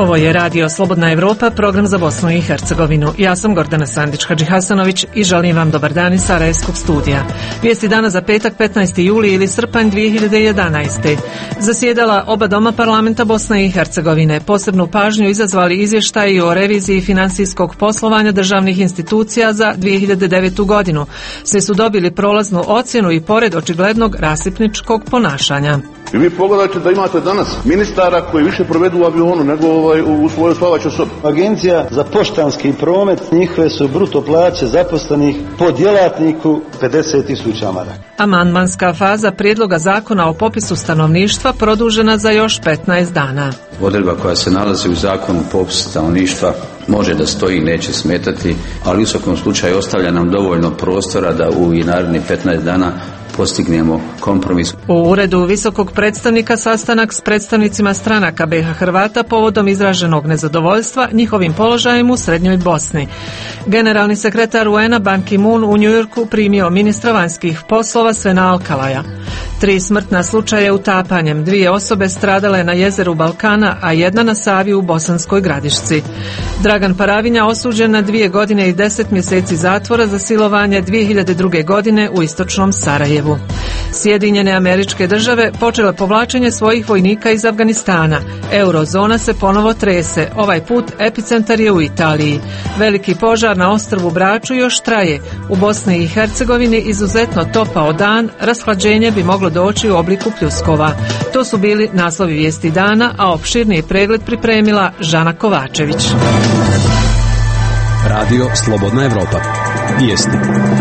Ovo je Radio Slobodna Evropa, program za Bosnu i Hercegovinu. Ja sam Gordana Sandić-Hadžihasanović i želim vam dobar dan iz Sarajevskog studija. Vijesti dana za petak 15. juli ili srpanj 2011. Zasjedala oba doma parlamenta Bosne i Hercegovine. Posebnu pažnju izazvali izvještaji o reviziji finansijskog poslovanja državnih institucija za 2009. godinu. Svi su dobili prolaznu ocjenu i pored očiglednog rasipničkog ponašanja. I vi pogledajte da imate danas ministara koji više provedu u avionu nego u svojoj spavaćoj sobi. Agencija za poštanski promet, njihove su bruto plaće zaposlenih po djelatniku 50.000 maraka. Amandmanska faza prijedloga zakona o popisu stanovništva produžena za još 15 dana. Odredba koja se nalazi u zakonu popisu stanovništva može da stoji i neće smetati, ali u svakom slučaju ostavlja nam dovoljno prostora da u narednih 15 dana postignemo kompromis. U uredu visokog predstavnika sastanak s predstavnicima stranaka BiH Hrvata povodom izraženog nezadovoljstva njihovim položajem u Srednjoj Bosni. Generalni sekretar UN-a Ban Ki-moon u Njujorku primio ministra vanjskih poslova Svena Alkalaja. 3 smrtna slučaja utapanjem, 2 osobe stradale na jezeru Balkana, a 1 na Savi u Bosanskoj Gradišci. Dragan Paravinja osuđen na 2 godine i 10 mjeseci zatvora za silovanje 2002. godine u istočnom Sarajevu. Sjedinjene Američke Države počele povlačenje svojih vojnika iz Afganistana. Eurozona se ponovo trese, ovaj put epicentar je u Italiji. Veliki požar na ostrvu Braču još traje. U Bosni i Hercegovini izuzetno topao dan, rashlađenje bi moglo doći u obliku pljuskova. To su bili naslovi vijesti dana, a opširniji pregled pripremila Žana Kovačević. Radio Slobodna Evropa. Vijesti.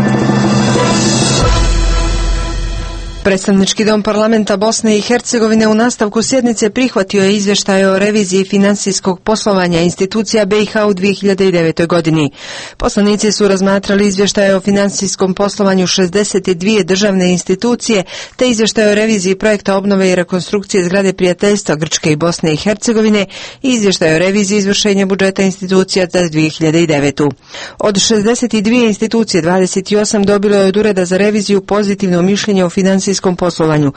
Predstavnički dom parlamenta Bosne i Hercegovine u nastavku sjednice prihvatio je izvještaj o reviziji financijskog poslovanja institucija BiH u 2009. godini. Poslanici su razmatrali izvještaje o financijskom poslovanju 62 državne institucije te izvještaj o reviziji projekta obnove i rekonstrukcije zgrade prijateljstva Grčke i Bosne i Hercegovine i izvještaj o reviziji izvršenja budžeta institucija za 2009. Od 62 institucije 28 dobilo je od Ureda za reviziju pozitivno mišljenje o financijskom poslovanju,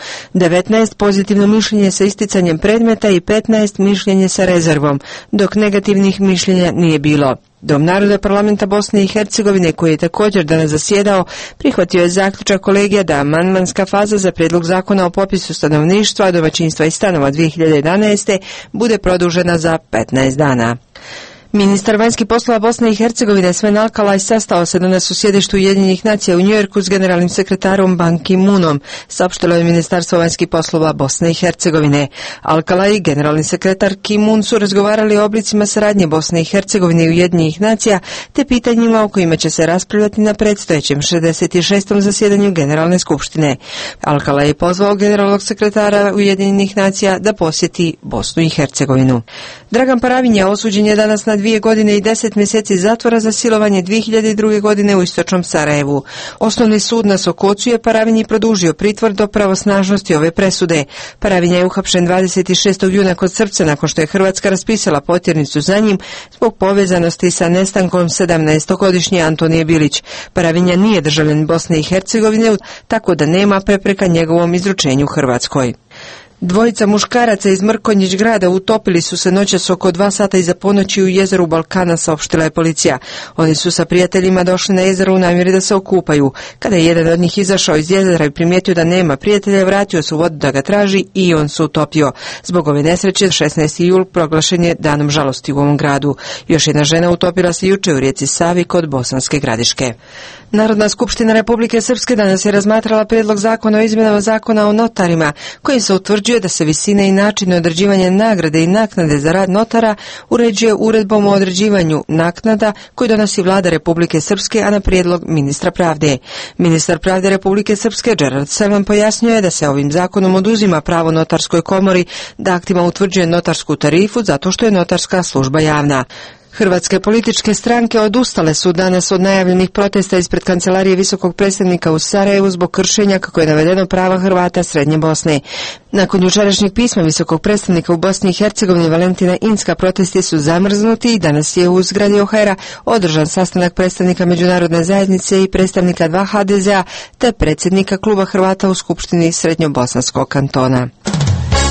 19 pozitivno mišljenje sa isticanjem predmeta i 15 mišljenje sa rezervom, dok negativnih mišljenja nije bilo. Dom naroda parlamenta Bosne i Hercegovine, koji je također danas zasjedao, prihvatio je zaključak kolegija da amandmanska faza za prijedlog zakona o popisu stanovništva, domaćinstva i stanova 2011. bude produžena za 15 dana. Ministar vanjskih poslova Bosne i Hercegovine Sven Alkalaj sastao se danas u sjedištu Ujedinjenih nacija u Njujorku s generalnim sekretarom Ban Ki-moonom, saopštilo je Ministarstvo vanjskih poslova Bosne i Hercegovine. Alkalaj i generalni sekretar Ki-moon su razgovarali o oblicima saradnje Bosne i Hercegovine i Ujedinjenih nacija te pitanjima o kojima će se raspravljati na predstojećem 66. zasjedanju Generalne skupštine. Alkalaj je pozvao generalnog sekretara Ujedinjenih nacija da posjeti Bosnu i Hercegovinu. Dragan Paravinja osuđen je danas na 2 godine i 10 mjeseci zatvora za silovanje 2002. godine u istočnom Sarajevu. Osnovni sud na Sokocu je Paravinji produžio pritvor do pravosnažnosti ove presude. Paravinja je uhapšen 26. juna kod Srpca nakon što je Hrvatska raspisala potjernicu za njim zbog povezanosti sa nestankom 17-godišnje Antonije Bilić. Paravinja nije državljanin Bosne i Hercegovine, tako da nema prepreka njegovom izručenju Hrvatskoj. Dvojica muškaraca iz Mrkonjić grada utopili su se noćas oko 2 sata iza ponoći u jezeru Balkana, saopštila je policija. Oni su sa prijateljima došli na jezero u namjeri da se okupaju. Kada je jedan od njih izašao iz jezera i primijetio da nema prijatelja, vratio se u vodu da ga traži i on se utopio. Zbog ove nesreće 16. jul proglašen je danom žalosti u ovom gradu. Još jedna žena utopila se juče u rijeci Savi kod Bosanske Gradiške. Narodna skupština Republike Srpske danas je razmatrala prijedlog zakona o izmjenama zakona o notarima, kojim se utvrđuje da se visine i način određivanja nagrade i naknade za rad notara uređuje uredbom o određivanju naknada koju donosi Vlada Republike Srpske, a na prijedlog ministra pravde. Ministar pravde Republike Srpske Gerard Selman pojasnio je da se ovim zakonom oduzima pravo notarskoj komori da aktima utvrđuje notarsku tarifu zato što je notarska služba javna. Hrvatske političke stranke odustale su danas od najavljenih protesta ispred kancelarije visokog predstavnika u Sarajevu zbog kršenja, kako je navedeno, prava Hrvata Srednje Bosne. Nakon jučerašnjeg pisma visokog predstavnika u Bosni i Hercegovini Valentina Inzka, protesti su zamrznuti i danas je u zgradi OHR-a održan sastanak predstavnika međunarodne zajednice i predstavnika 2 HDZ-a te predsjednika kluba Hrvata u Skupštini Srednjobosanskog kantona.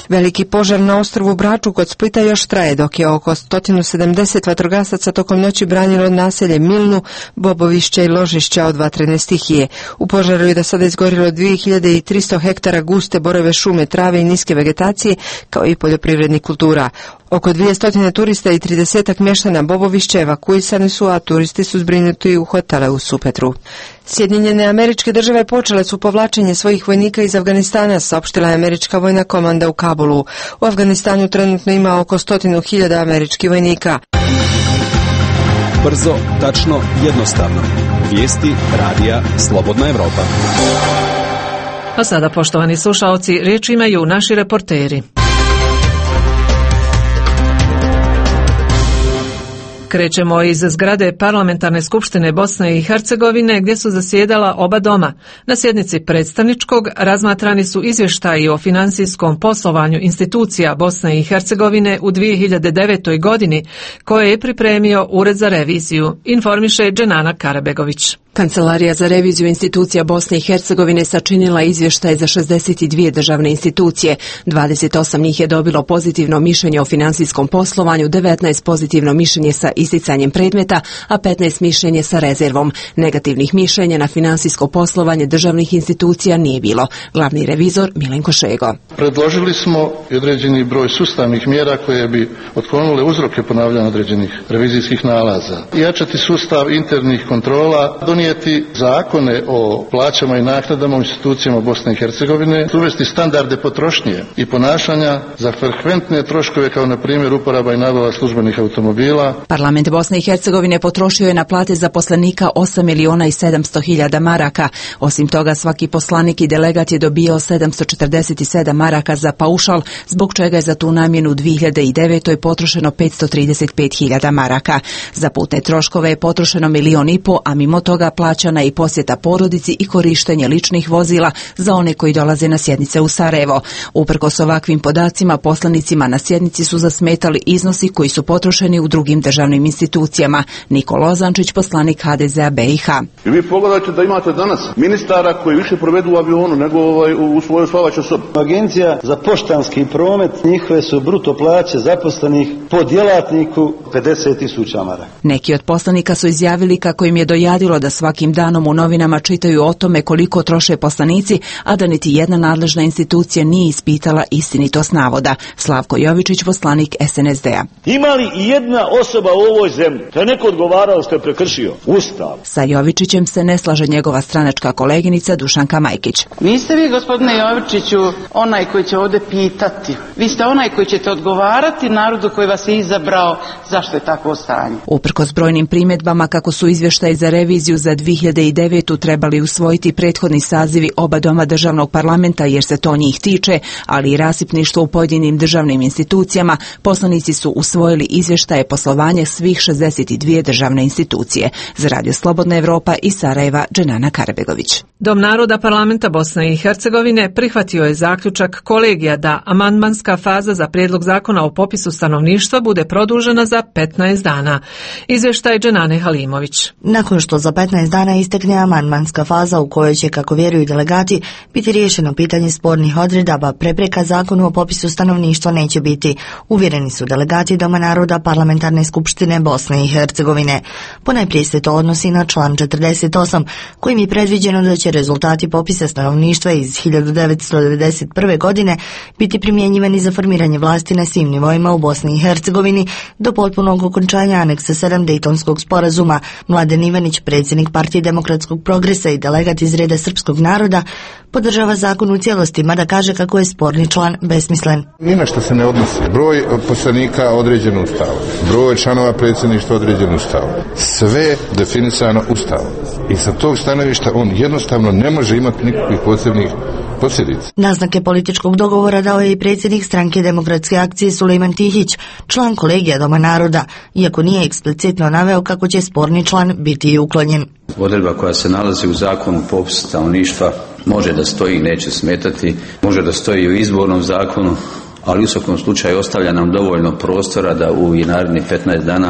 Veliki požar na ostrvu Braču kod Splita još traje, dok je oko 170 vatrogasaca tokom noći branilo naselje Milnu, Bobovišće i Ložišća od vatrene stihije. U požaru je do sada izgorilo 2300 hektara guste borove šume, trave i niske vegetacije, kao i poljoprivrednih kultura. Oko 200 turista i 30 mještana Bobovišća evakuisani su, a turisti su zbrinuti u hotele u Supetru. Sjedinjene Američke Države počele su povlačenje svojih vojnika iz Afganistana, saopštila je američka vojna komanda u Kabulu. U Afganistanu trenutno ima oko 100.000 američkih vojnika. Brzo, tačno, jednostavno. Vijesti radija Slobodna Evropa. A sada, poštovani slušaoci, riječ imaju naši reporteri. Krećemo iz zgrade Parlamentarne skupštine Bosne i Hercegovine gdje su zasjedala oba doma. Na sjednici predstavničkog razmatrani su izvještaji o financijskom poslovanju institucija Bosne i Hercegovine u 2009. godini koje je pripremio Ured za reviziju, informiše Dženana Karabegović. Kancelarija za reviziju institucija Bosne i Hercegovine sačinila izvještaj za 62 državne institucije. 28 njih je dobilo pozitivno mišljenje o financijskom poslovanju, 19 pozitivno mišljenje sa isticanjem predmeta, a 15 mišljenje sa rezervom. Negativnih mišljenja na financijsko poslovanje državnih institucija nije bilo. Glavni revizor Milenko Šego. Predložili smo određeni broj sustavnih mjera koje bi otklonile uzroke ponavljanja određenih revizijskih nalaza. Jačati sustav internih kontrola, donijeti zakone o plaćama i naknadama u institucijama Bosne i Hercegovine, uvesti standarde potrošnje i ponašanja za frekventne troškove kao na primjer uporaba i nabava službenih automobila. Parlament Bosne i Hercegovine potrošio je na plate zaposlenika 8.700.000 maraka. Osim toga, svaki poslanik i delegat je dobio 747 maraka za paušal, zbog čega je za tu namjenu u 2009. potrošeno 535.000 maraka. Za putne troškove je potrošeno 1,5 milijuna, a mimo toga plaćana je i posjeta porodici i korištenje ličnih vozila za one koji dolaze na sjednice u Sarajevo. Uprkos ovakvim podacima, poslanicima na sjednici su zasmetali iznosi koji su potrošeni u drugim državnim institucijama. Nikola Ozančić, poslanik HDZ-a BiH. I vi pogledajte da imate danas ministara koji više provedu u avionu nego u svojoj spavaćoj sobi. Agencija za poštanski promet, njihove su bruto plaće zaposlenih po djelatniku 50.000 maraka. Neki od poslanika su izjavili kako im je dojadilo da svakim danom u novinama čitaju o tome koliko troše poslanici, a da niti jedna nadležna institucija nije ispitala istinitost navoda. Slavko Jovičić, poslanik SNSD-a. Ima li i jedna osoba u ovoj zemlji da je neko odgovarao što je prekršio Ustav? Sa Jovičićem se ne slaže njegova stranačka koleginica Dušanka Majkić. Niste vi, gospodine Jovičiću, onaj koji će ovdje pitati. Vi ste onaj koji ćete odgovarati narodu koji vas je izabrao zašto je takvo stanje. Uprkos brojnim primjedbama kako su izvještaji za reviziju za 2009. trebali usvojiti prethodni sazivi oba doma državnog parlamenta jer se to njih tiče, ali i rasipništvo u pojedinim državnim institucijama, poslanici su usvojili izvještaje poslovanja svih 62 državne institucije. Za Radio Slobodna Evropa iz Sarajeva, Dženana Karabegović. Dom naroda parlamenta Bosne i Hercegovine prihvatio je zaključak kolegija da amandmanska faza za prijedlog zakona o popisu stanovništva bude produžena za 15 dana. Izvještaj Dženane Halimović. Nakon što za 15 dana istekne amandmanska faza u kojoj će, kako vjeruju delegati, biti riješeno pitanje spornih odredaba, prepreka zakonu o popisu stanovništva neće biti, uvjereni su delegati Doma naroda Parlamentarne skupštine Bosne i Hercegovine. Ponajprije se to odnosi na član 48, kojim je predviđeno da će rezultati popisa stanovništva iz 1991. godine biti primjenjivani za formiranje vlasti na svim nivoima u Bosni i Hercegovini do potpunog okončanja aneksa 7 Dejtonskog sporazuma. Mladen Ivanić, predsjednik Partije demokratskog progresa i delegat iz reda srpskog naroda, podržava zakon u cijelosti, mada kaže kako je sporni član besmislen. Ni na što se ne odnosi. Broj poslanika određen Ustavom, broj članova predsjedništva određen Ustavom. Sve definisano Ustavom. I sa tog stanovišta on jednostavno ne može imati nikakvih posebnih posljedica. Naznake političkog dogovora dao je i predsjednik stranke Demokratske akcije Sulejman Tihić, član kolegija Doma naroda, iako nije eksplicitno naveo kako će sporni član biti uklonjen. Odredba koja se nalazi u zakonu popisu stanovništva može da stoji i neće smetati, može da stoji u izbornom zakonu, ali u svakom slučaju ostavlja nam dovoljno prostora da u narednih 15 dana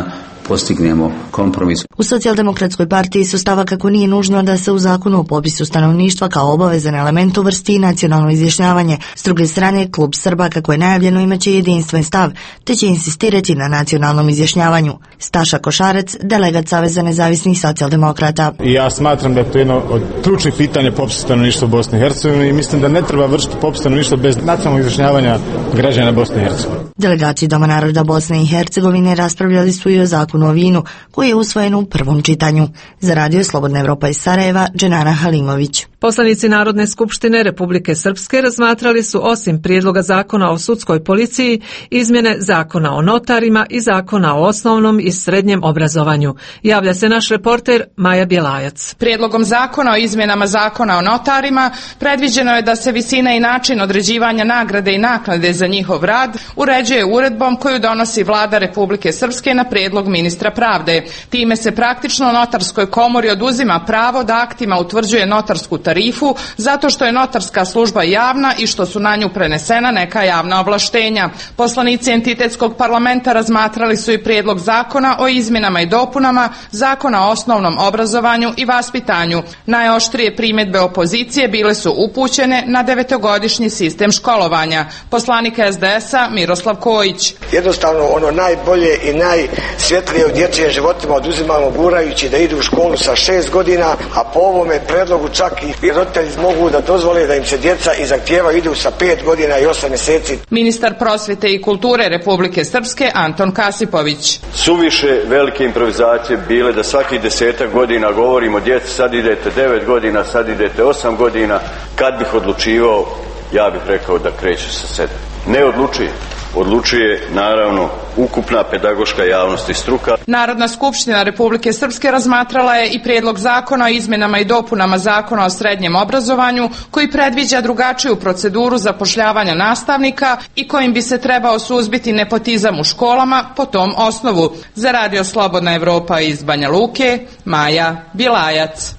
postignemo kompromis. U Socijaldemokratskoj partiji su stava kako nije nužno da se u zakonu o popisu stanovništva kao obavezan element uvrsti nacionalno izjašnjavanje. S druge strane, klub Srba, kako je najavljeno, imaće jedinstven stav, te će insistirati na nacionalnom izjašnjavanju. Staša Košarec, delegat Saveza nezavisnih socijaldemokrata. Ja smatram da je to jedno od ključnih pitanja popisa stanovništva u Bosni i Hercegovini i mislim da ne treba vršiti popis stanovništva bez nacionalnog izjašnjavanja građana Bosne i Hercegovine. Delegaci Doma naroda Bosne i Hercegovine raspravljali su i o zakonu o vinu, koji je usvojen u prvom čitanju. Za Radio Slobodna Evropa iz Sarajeva, Dženana Halimović. Poslanici Narodne skupštine Republike Srpske razmatrali su, osim prijedloga zakona o sudskoj policiji, izmjene zakona o notarima i zakona o osnovnom i srednjem obrazovanju. Javlja se naš reporter Maja Bjelajac. Prijedlogom zakona o izmjenama zakona o notarima predviđeno je da se visina i način određivanja nagrade i naknade za njihov rad uređuje uredbom koju donosi Vlada Republike Srpske na prijedlog ministra pravde. Time se praktično notarskoj komori oduzima pravo da aktima utvrđuje notarsku tarifu zato što je notarska služba javna i što su na nju prenesena neka javna ovlaštenja. Poslanici entitetskog parlamenta razmatrali su i prijedlog zakona o izmjenama i dopunama zakona o osnovnom obrazovanju i vaspitanju. Najoštrije primjedbe opozicije bile su upućene na 9-godišnji sistem školovanja. Poslanik SDS-a Miroslav Kojić. Jednostavno ono najbolje i najsvjetlije u dječjim životima oduzimamo gurajući da idu u školu sa 6 godina, a po ovome predlogu čak i roditelji mogu da dozvole da im se djeca i zahtijevaju idu sa 5 godina i 8 mjeseci. Ministar prosvjete i kulture Republike Srpske Anton Kasipović. Suviše velike improvizacije bile da svakih 10 godina govorimo djeci sad idete 9 godina, sad idete 8 godina. Kad bih odlučivao, ja bih rekao da kreće sa 7. Ne odlučuje. Odlučuje naravno ukupna pedagoška javnost i struka. Narodna skupština Republike Srpske razmatrala je i prijedlog zakona o izmjenama i dopunama zakona o srednjem obrazovanju koji predviđa drugačiju proceduru zapošljavanja nastavnika i kojim bi se trebao suzbiti nepotizam u školama po tom osnovu. Za Radio Slobodna Evropa iz Banja Luke, Maja Bjelajac.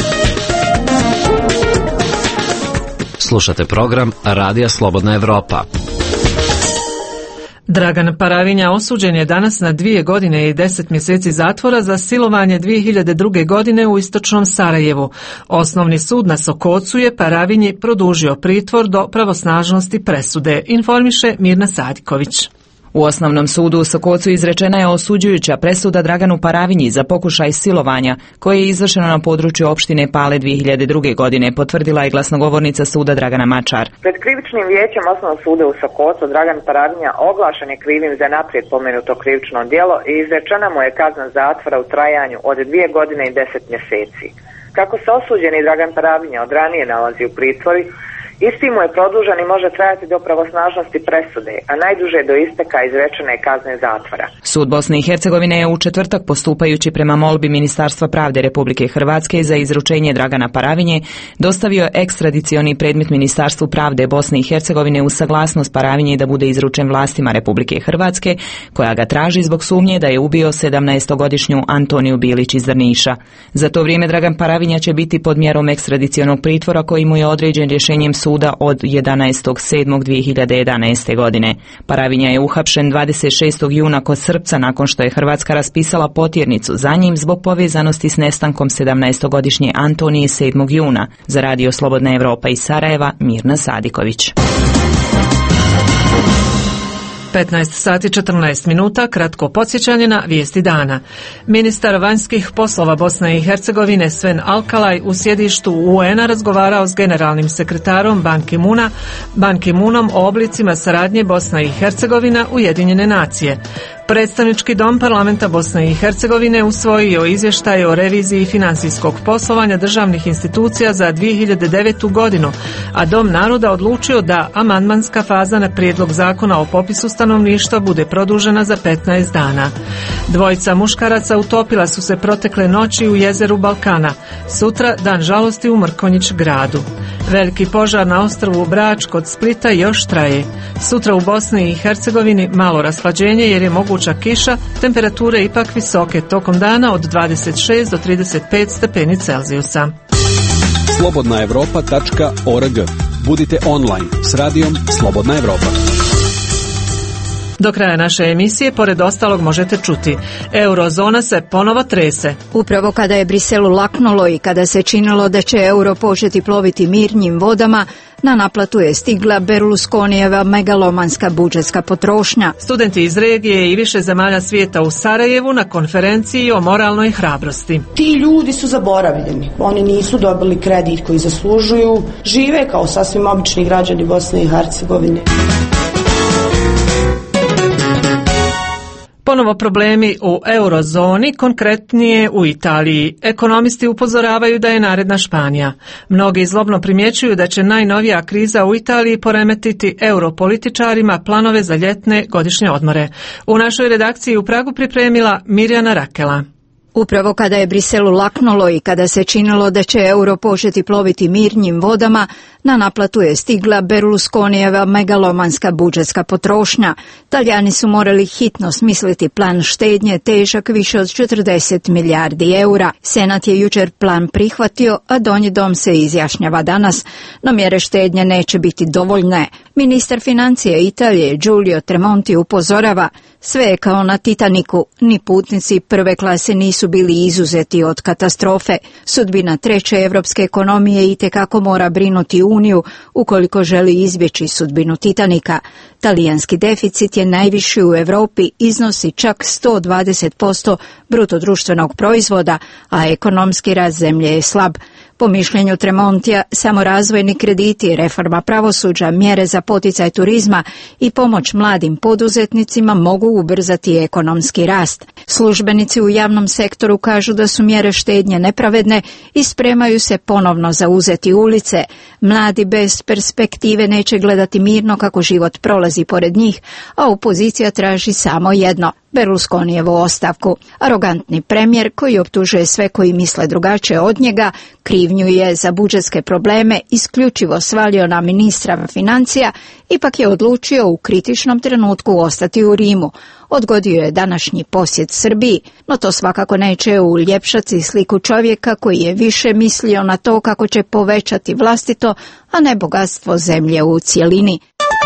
Slušate program Radija Slobodna Evropa. Dragan Paravinja osuđen je danas na 2 godine i 10 mjeseci zatvora za silovanje 2002. godine u istočnom Sarajevu. Osnovni sud na Sokocu je Paravinji produžio pritvor do pravosnažnosti presude, informiše Mirna Sadiković. U Osnovnom sudu u Sokocu izrečena je osuđujuća presuda Draganu Paravinji za pokušaj silovanja, koje je izvršeno na području opštine Pale 2002. godine, potvrdila je glasnogovornica suda Dragana Mačar. Pred krivičnim vijećem Osnovnog suda u Sokocu Dragan Paravinja oglašen je krivim za naprijed pomenuto krivično djelo i izrečena mu je kazna zatvora u trajanju od 2 godine i 10 mjeseci. Kako se osuđeni Dragan Paravinja od ranije nalazi u pritvori, isti mu je produžen i može trajati do pravosnažnosti presude, a najduže do isteka izrečene kazne zatvora. Sud Bosne i Hercegovine je u četvrtak, postupajući prema molbi Ministarstva pravde Republike Hrvatske za izručenje Dragana Paravinje, dostavio ekstradicioni predmet Ministarstvu pravde Bosne i Hercegovine uz saglasnost Paravinje da bude izručen vlastima Republike Hrvatske, koja ga traži zbog sumnje da je ubio 17-godišnju Antoniju Bilić iz Drniša. Za to vrijeme Dragan Paravinja će biti pod mjerom ekstradicionog pritvora koji mu je određen rješenjem suda od 11.7.2011. godine. Paravinja je uhapšen 26. juna kod Srpca nakon što je Hrvatska raspisala potjernicu za njim zbog povezanosti s nestankom 17-godišnje Antonije 7. juna. Za Radio Slobodna Evropa iz Sarajeva, Mirna Sadiković. 15 sati 14 minuta, kratko podsjećanje na vijesti dana. Ministar vanjskih poslova Bosne i Hercegovine Sven Alkalaj u sjedištu UN-a razgovarao s generalnim sekretarom Ban Ki-moonom o oblicima saradnje Bosna i Hercegovina Ujedinjene nacije. Predstavnički dom parlamenta Bosne i Hercegovine usvojio izvještaj o reviziji financijskog poslovanja državnih institucija za 2009. godinu, a Dom naroda odlučio da amandmanska faza na prijedlog zakona o popisu stanovništva bude produžena za 15 dana. Dvojica muškaraca utopila su se protekle noći u jezeru Balkana. Sutra dan žalosti u Mrkonjić gradu. Veliki požar na ostrvu Brač kod Splita još traje. Sutra u Bosni i Hercegovini malo rashlađenje jer je moguća kiša, temperature ipak visoke tokom dana od 26 do 35 stepeni Celzijusa. slobodnaevropa.org. Budite online s radijom Slobodna Evropa. Do kraja naše emisije, pored ostalog, možete čuti: eurozona se ponovo trese. Upravo kada je Briselu laknulo i kada se činilo da će euro početi ploviti mirnjim vodama, na naplatu je stigla Berlusconijeva megalomanska budžetska potrošnja. Studenti iz regije i više zemalja svijeta u Sarajevu na konferenciji o moralnoj hrabrosti. Ti ljudi su zaboravljeni. Oni nisu dobili kredit koji zaslužuju. Žive kao sasvim obični građani Bosne i Hercegovine. Ponovo problemi u eurozoni, konkretnije u Italiji. Ekonomisti upozoravaju da je naredna Španija. Mnogi zlobno primjećuju da će najnovija kriza u Italiji poremetiti europolitičarima planove za ljetne godišnje odmore. U našoj redakciji u Pragu pripremila Mirjana Rakela. Upravo kada je Briselu laknulo i kada se činilo da će euro početi ploviti mirnjim vodama, na naplatu je stigla Berlusconijeva megalomanska budžetska potrošnja. Talijani su morali hitno smisliti plan štednje težak više od 40 milijardi eura. Senat je jučer plan prihvatio, a Donji dom se izjašnjava danas, no mjere štednje neće biti dovoljne. Ministar financija Italije Giulio Tremonti upozorava: sve je kao na Titaniku, ni putnici prve klase nisu bili izuzeti od katastrofe. Sudbina treće evropske ekonomije itekako mora brinuti Uniju ukoliko želi izbjeći sudbinu Titanika. Talijanski deficit je najviši u Europi, iznosi čak 120% bruto društvenog proizvoda, a ekonomski rast zemlje je slab. Po mišljenju Tremontija, samo razvojni krediti, reforma pravosuđa, mjere za poticaj turizma i pomoć mladim poduzetnicima mogu ubrzati ekonomski rast. Službenici u javnom sektoru kažu da su mjere štednje nepravedne i spremaju se ponovno zauzeti ulice. Mladi bez perspektive neće gledati mirno kako život prolazi pored njih, a opozicija traži samo jedno: Berlusconijevu ostavku. Arogantni premijer koji optužuje sve koji misle drugačije od njega, krivnju je za budžetske probleme isključivo svalio na ministra financija, ipak je odlučio u kritičnom trenutku ostati u Rimu. Odgodio je današnji posjet Srbiji, no to svakako neće uljepšati sliku čovjeka koji je više mislio na to kako će povećati vlastito, a ne bogatstvo zemlje u cjelini.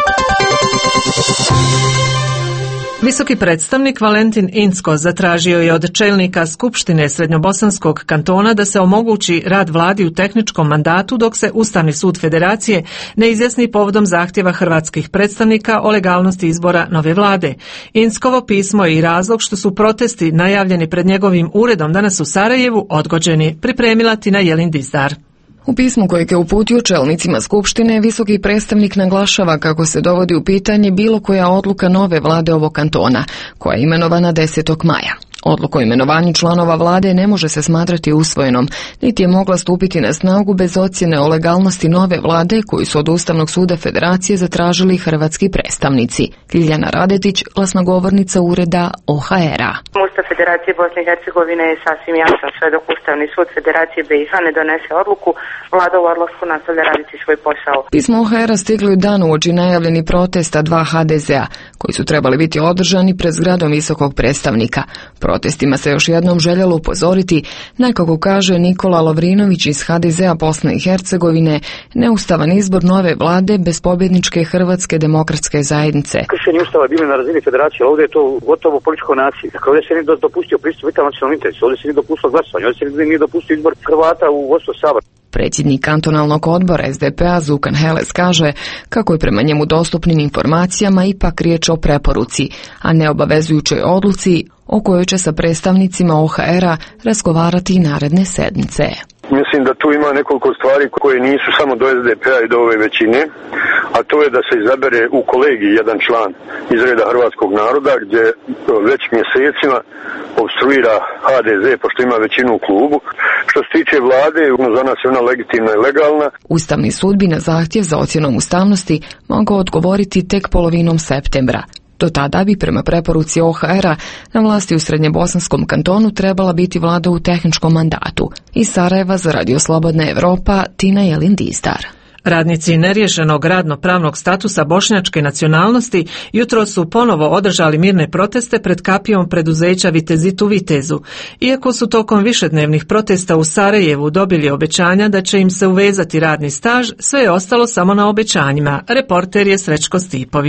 Visoki predstavnik Valentin Incko zatražio je od čelnika Skupštine Srednjobosanskog kantona da se omogući rad vladi u tehničkom mandatu dok se Ustavni sud Federacije ne izjasni povodom zahtjeva hrvatskih predstavnika o legalnosti izbora nove vlade. Inckovo pismo je i razlog što su protesti najavljeni pred njegovim uredom danas u Sarajevu odgođeni. Pripremila Tina Jelin Dizdar. U pismu kojeg je uputio čelnicima Skupštine, visoki predstavnik naglašava kako se dovodi u pitanje bilo koja odluka nove vlade ovog kantona, koja je imenovana 10. maja. Odluka o imenovanju članova vlade ne može se smatrati usvojenom, niti je mogla stupiti na snagu bez ocjene o legalnosti nove vlade koju su od Ustavnog suda Federacije zatražili hrvatski predstavnici. Ljiljana Radetić, glasnogovornica ureda OHR-a. Ustav Federacije Bosne i Hercegovine je sasvim jasan. Sve dok Ustavni sud Federacije BiH ne donese odluku, vlada u odlasku nastavlja raditi svoj posao. Pismo OHR-a stiglo je dan uoči najavljeni protesta dva HDZ-a, koji su trebali biti održani pred zgradom visokog predstavnika. Protestima se još jednom željelo upozoriti, nekako kaže Nikola Lovrinović iz HDZ-a Bosne i Hercegovine, neustavan izbor nove vlade bez pobjedničke Hrvatske demokratske zajednice. Kršenje Ustava je bilo na razini federacije, ovdje je to gotovo političko nasilje. Dakle, ovdje se nije dopustio pristup vitalnom nacionalnom interesu, ovdje se nije dopustilo glasovanje, ovdje se nije dopustio izbor Hrvata u vodstvo Sabora. Predsjednik kantonalnog odbora SDP-a Zukan Heles kaže kako je prema njemu dostupnim informacijama ipak riječ o preporuci, a ne obavezujućoj odluci o kojoj će sa predstavnicima OHR-a razgovarati i naredne sedmice. Mislim da tu ima nekoliko stvari koje nisu samo do SDP-a i do ove većine, a to je da se izabere u kolegiji jedan član iz reda hrvatskog naroda gdje već mjesecima obstruira HDZ pošto ima većinu u klubu. Što se tiče vlade, za nas je ona legitimna i legalna. Ustavni sud bi na zahtjev za ocjenom ustavnosti mogao odgovoriti tek polovinom septembra. Do tada bi prema preporuci OHR-a na vlasti u Srednjebosanskom kantonu trebala biti vlada u tehničkom mandatu. Iz Sarajeva za Radio Slobodna Evropa, Tina Jelin Dizdar. Radnici neriješenog radno-pravnog statusa bošnjačke nacionalnosti jutro su ponovo održali mirne proteste pred kapijom preduzeća Vitezitu Vitezu. Iako su tokom višednevnih protesta u Sarajevu dobili obećanja da će im se uvezati radni staž, sve je ostalo samo na obećanjima. Reporter je Srećko Stipović.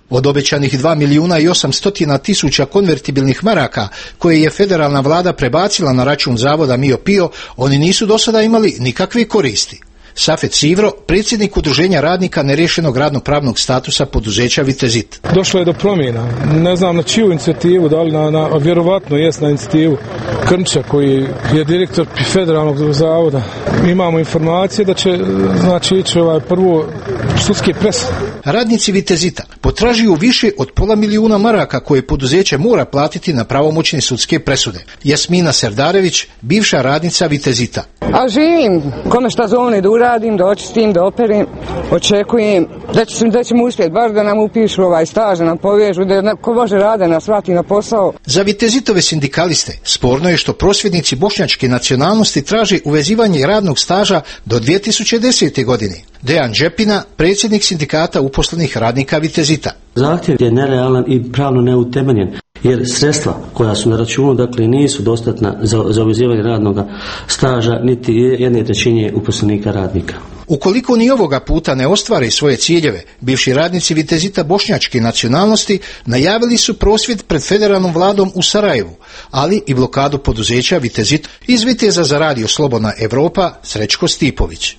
Od obećanih 2.800.000 konvertibilnih maraka koje je federalna vlada prebacila na račun zavoda Mio Pio, oni nisu do sada imali nikakve koristi. Safet Sivro, predsjednik Udruženja radnika nerješenog radno-pravnog statusa poduzeća Vitezit. Došlo je do promjena. Ne znam na čiju inicijativu, da li vjerovatno jest na inicijativu Krnča koji je direktor federalnog zavoda. Imamo informacije da će ići prvo sudske presude. Radnici Vitezita potražuju više od $500.000 maraka koje poduzeće mora platiti na pravomoćne sudske presude. Jasmina Serdarević, bivša radnica Vitezita. A živim, kome šta zovne da uradim, da očistim, da operim, očekujem da ćemo uspjeti, bar da nam upišu staž, da nam povežu, da ko može rade nas vrati na posao. Za Vitezitove sindikaliste sporno je što prosvjednici bošnjačke nacionalnosti traže uvezivanje radnog staža do 2010. godine. Dejan Džepina, predsjednik sindikata uposlenih radnika Vitezita. Zahtjev je nerealan i pravno neutemeljen, jer sredstva koja su na računu nisu dostatna za uvezivanje radnog staža niti 1/3 uposlenika radnika. Ukoliko ni ovoga puta ne ostvare svoje ciljeve, bivši radnici Vitezita bošnjačke nacionalnosti najavili su prosvjed pred federalnom vladom u Sarajevu, ali i blokadu poduzeća Vitezit. Iz Viteza za Radio Slobodna Evropa, Srećko Stipović.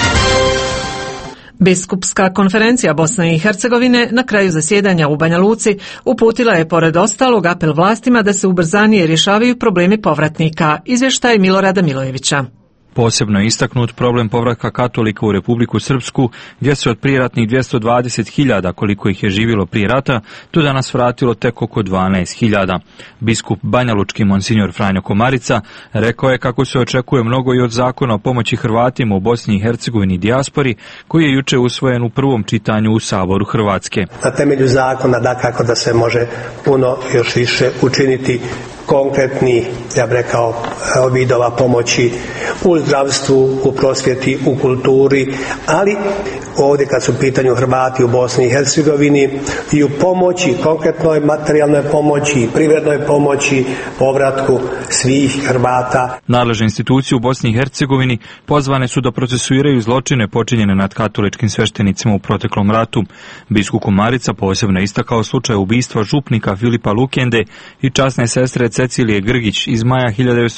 Biskupska konferencija Bosne i Hercegovine na kraju zasjedanja u Banja Luci uputila je pored ostalog apel vlastima da se ubrzanije rješavaju problemi povratnika. Izvještaj Milorada Milojevića. Posebno je istaknut problem povratka katolika u Republiku Srpsku, gdje se od prijeratnih 220.000, koliko ih je živjelo prije rata, do danas vratilo tek oko 12.000. Biskup banjalučki monsinjor Franjo Komarica rekao je kako se očekuje mnogo i od zakona o pomoći Hrvatima u Bosni i Hercegovini i dijaspori, koji je juče usvojen u prvom čitanju u Saboru Hrvatske. Na temelju zakona dakako da se može puno još više učiniti konkretni, ja bih rekao, vidova pomoći u zdravstvu, u prosvjeti, u kulturi, ali ovdje kad su u pitanju Hrvati u Bosni i Hercegovini i u pomoći, konkretnoj materijalnoj pomoći, privrednoj pomoći, povratku svih Hrvata. Nadležne institucije u Bosni i Hercegovini pozvane su da procesuiraju zločine počinjene nad katoličkim sveštenicima u proteklom ratu. Biskup Komarica posebno istakao slučaj ubistva župnika Filipa Lukende i časne sestre Cecilije Grgić iz maja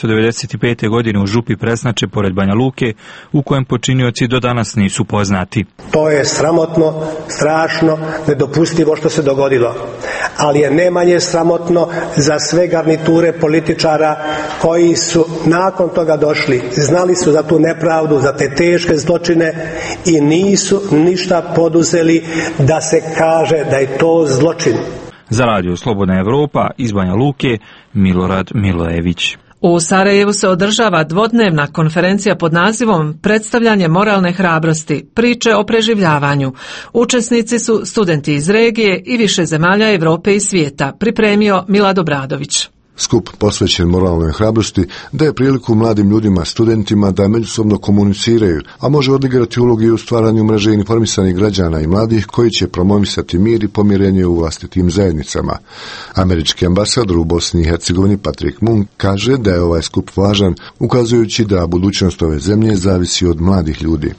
1995. godine u župi Presnače pored Banja Luke, u kojem počinioci do danas nisu poznati. To je sramotno, strašno, nedopustivo što se dogodilo, ali je ne manje sramotno za sve garniture političara koji su nakon toga došli, znali su za tu nepravdu, za te teške zločine i nisu ništa poduzeli da se kaže da je to zločin. Za Radio Slobodna Evropa iz Banja Luke, Milorad Milojević. U Sarajevu se održava dvodnevna konferencija pod nazivom Predstavljanje moralne hrabrosti, priče o preživljavanju. Učesnici su studenti iz regije i više zemalja Europe i svijeta, pripremio Milad Obradović. Skup posvećen moralnoj hrabrosti daje priliku mladim ljudima, studentima da međusobno komuniciraju, a može odigrati ulogu i u stvaranju mreže informisanih građana i mladih koji će promovisati mir i pomirenje u vlastitim zajednicama. Američki ambasador u Bosni i Hercegovini Patrick Munk kaže da je ovaj skup važan, ukazujući da budućnost ove zemlje zavisi od mladih ljudi.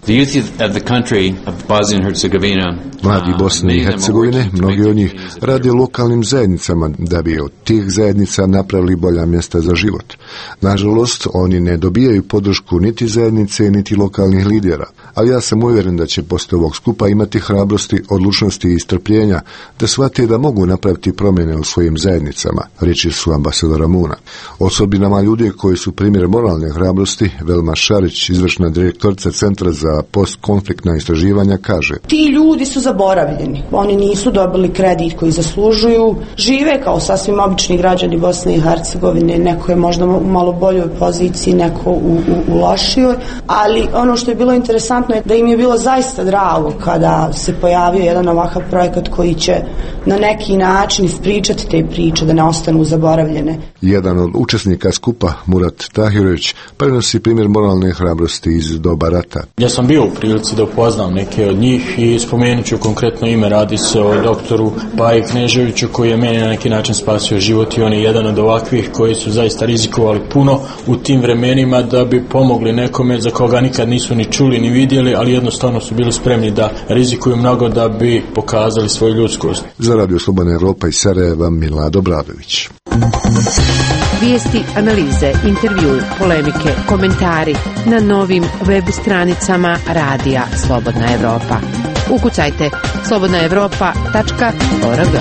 Mladi Bosne i Hercegovine, mnogi od njih rade lokalnim zajednicama da bi od tih zajednica napravili bolja mjesta za život. Nažalost, oni ne dobijaju podršku niti zajednice, niti lokalnih lidera, ali ja sam uvjeren da će poslije ovog skupa imati hrabrosti, odlučnosti i strpljenja da shvate da mogu napraviti promjene u svojim zajednicama, riječi su ambasadora Muna. Osobinama ljudi koji su primjer moralne hrabrosti, Velma Šarić, izvršna direktorica Centra za postkonfliktna istraživanja, kaže: Ti ljudi su zaboravljeni. Oni nisu dobili kredit koji zaslužuju, žive kao sasvim obični građani Bosne i Hercegovine, neko je možda u malo boljoj poziciji, neko u lošijoj, ali ono što je bilo interesantno je da im je bilo zaista drago kada se pojavio jedan ovakav projekat koji će na neki način ispričati te priče da ne ostanu zaboravljene. Jedan od učesnika skupa, Murat Tahirović, prenosi primjer moralne hrabrosti iz doba rata. Ja sam bio u prilici da upoznam neke od njih i spomenut ću konkretno ime, radi se o doktoru Baji Kneževiću koji je meni na neki način spasio život i on je jedan od ovakvih koji su zaista rizikovali puno u tim vremenima da bi pomogli nekome za koga nikad nisu ni čuli ni vidjeli, ali jednostavno su bili spremni da rizikuju mnogo da bi pokazali svoju ljudskost. Za Radio Slobodna Evropa iz Sarajeva, Milad Obradović. Vijesti, analize, intervju, polemike, komentari na novim web stranicama Radija Slobodna Evropa. Ukucajte slobodnaevropa.org.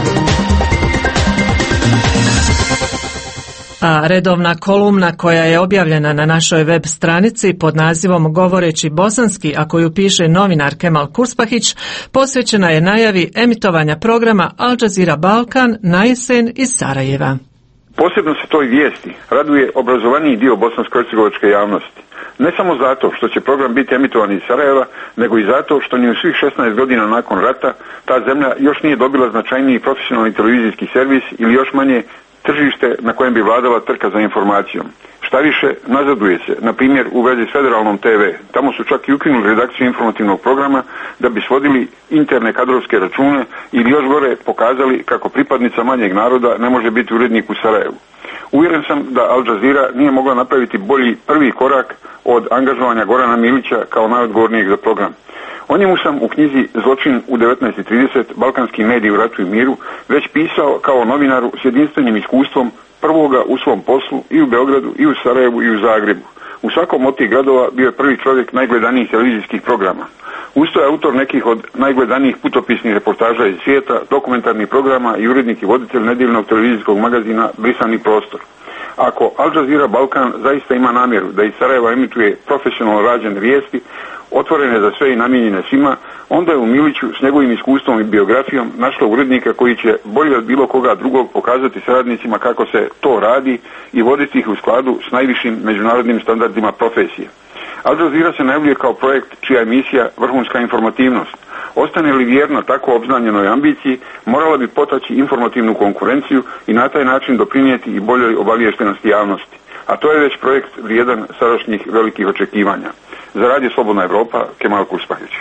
A redovna kolumna koja je objavljena na našoj web stranici pod nazivom Govoreći bosanski, a koju piše novinar Kemal Kurspahić, posvećena je najavi emitovanja programa Al Jazeera Balkan na jesen iz Sarajeva. Posebno se toj vijesti raduje obrazovaniji dio bosansko-hercegovačke javnosti. Ne samo zato što će program biti emitovan iz Sarajeva, nego i zato što ni u svih 16 godina nakon rata ta zemlja još nije dobila značajniji profesionalni televizijski servis ili još manje tržište na kojem bi vladala trka za informacijom. Šta više, nazaduje se, na primjer u vezi s federalnom TV. Tamo su čak i ukinuli redakciju informativnog programa da bi svodili interne kadrovske račune ili još gore pokazali kako pripadnica manjeg naroda ne može biti urednik u Sarajevu. Uvjeren sam da Al Jazeera nije mogla napraviti bolji prvi korak od angažovanja Gorana Milića kao najodgovornijeg za program. O njemu sam u knjizi Zločin u 19:30, Balkanski mediji u ratu i miru, već pisao kao novinaru s jedinstvenim iskustvom prvoga u svom poslu i u Beogradu, i u Sarajevu, i u Zagrebu. U svakom od tih gradova bio je prvi čovjek najgledanijih televizijskih programa. Usto je autor nekih od najgledanijih putopisnih reportaža iz svijeta, dokumentarnih programa i urednik i voditelj nedjeljnog televizijskog magazina Brisani prostor. Ako Al Jazeera Balkan zaista ima namjeru da iz Sarajeva emituje profesionalno rađene vijesti, otvorene za sve i namijenjene svima, onda je u Miliću s njegovim iskustvom i biografijom našla urednika koji će bolje od bilo koga drugog pokazati saradnicima kako se to radi i voditi ih u skladu s najvišim međunarodnim standardima profesije. Al Jazeera se najavljuje kao projekt čija je misija vrhunska informativnost. Ostane li vjerna tako obznanjenoj ambiciji, morala bi potaći informativnu konkurenciju i na taj način doprinijeti i boljoj obaviještenosti javnosti. A to je već projekt vrijedan sadašnjih velikih očekivanja. Za Radio Slobodna Evropa, Kemal Kurspahić.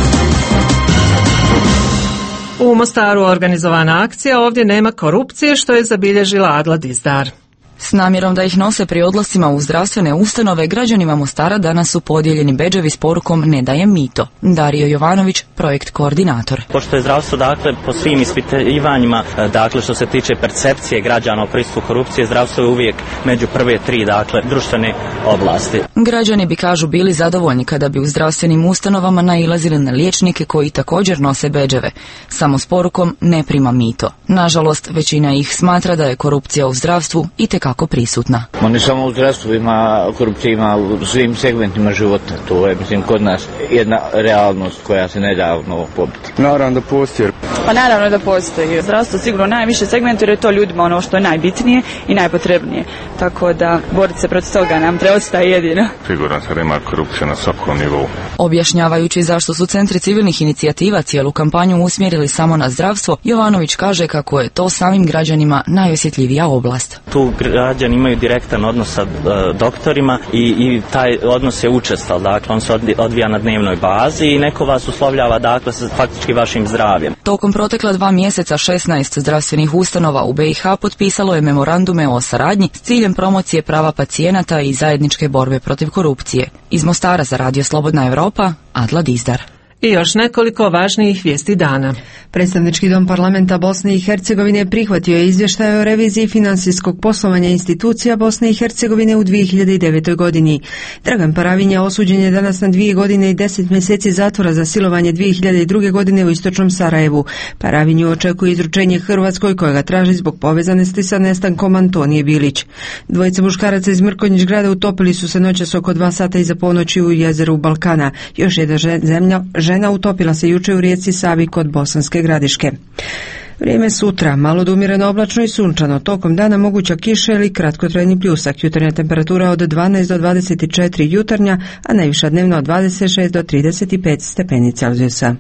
U Mostaru organizovana akcija Ovdje nema korupcije, što je zabilježila Adla Dizdar. S namjerom da ih nose pri odlascima u zdravstvene ustanove, građanima Mostara danas su podijeljeni bedževi s porukom Ne dajem mito. Dario Jovanović, projekt koordinator. Pošto je zdravstvo, dakle, po svim ispitivanjima, dakle, što se tiče percepcije građana o prisustvu korupcije, zdravstvo je uvijek među prve tri, dakle, društvene oblasti. Građani bi, kažu, bili zadovoljni kada bi u zdravstvenim ustanovama nailazili na liječnike koji također nose bedževe, samo s porukom Ne prima mito. Nažalost, većina ih smatra da je korupcija u zdravstvu itekako prisutna. Ne samo u zdravstvu, ima korupcija, ima u svim segmentima života. To je, mislim, kod nas jedna realnost koja se ne da pobiti. Naravno da postoji. Pa naravno da postoji. Zdravstvo sigurno najviše segmentu jer je to ljudima ono što je najbitnije i najpotrebnije. Tako da boriti se protiv toga nam preostaje jedino. Siguran sam da ima korupcija na svakom nivou. Objašnjavajući zašto su centri civilnih inicijativa cijelu kampanju usmjerili samo na zdravstvo, Jovanović kaže kako je to samim građanima najosjetljivija oblast. Tu građani imaju direktan odnos sa doktorima i taj odnos je učestal, dakle on se odvija na dnevnoj bazi i neko vas uslovljava, dakle, sa faktički vašim zdravljem. Tokom protekla 2 mjeseca 16 zdravstvenih ustanova u BiH potpisalo je memorandume o saradnji s ciljem promocije prava pacijenata i zajedničke borbe protiv korupcije. Iz Mostara za Radio Slobodna Evropa, Adla Dizdar. I još nekoliko važnijih vijesti dana. Predstavnički dom parlamenta Bosne i Hercegovine prihvatio je izvještaj o reviziji financijskog poslovanja institucija Bosne i Hercegovine u 2009. godini. Dragan Paravinja osuđen je danas na 2 godine i 10 mjeseci zatvora za silovanje 2002. godine u istočnom Sarajevu. Paravinju očekuje izručenje Hrvatskoj koja ga traži zbog povezanosti sa nestankom Antonije Bilić. Dvojica muškaraca iz Mrkonjić grada utopili su se noćas oko 2 sata iza ponoći u jezeru Balkana. Još jedna žena utopila se juče u rijeci Savi kod Bosanske Gradiške. Vrijeme sutra, malo do umjereno oblačno i sunčano, tokom dana moguća kiša ili kratkotrajni pljusak, jutarnja temperatura od 12 do 24 jutarnja, a najviša dnevno od 26 do 35 stepeni Celzijusa.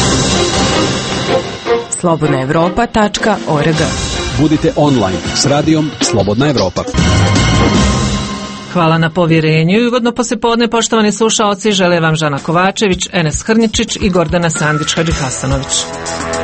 slobodnaevropa.org. Budite online s radijom Slobodna Evropa. Hvala na povjerenju i ugodno poslijepodne, poštovani slušaoci, žele vam Žana Kovačević, Enes Hrničić i Gordana Sandić-Hadžihasanović.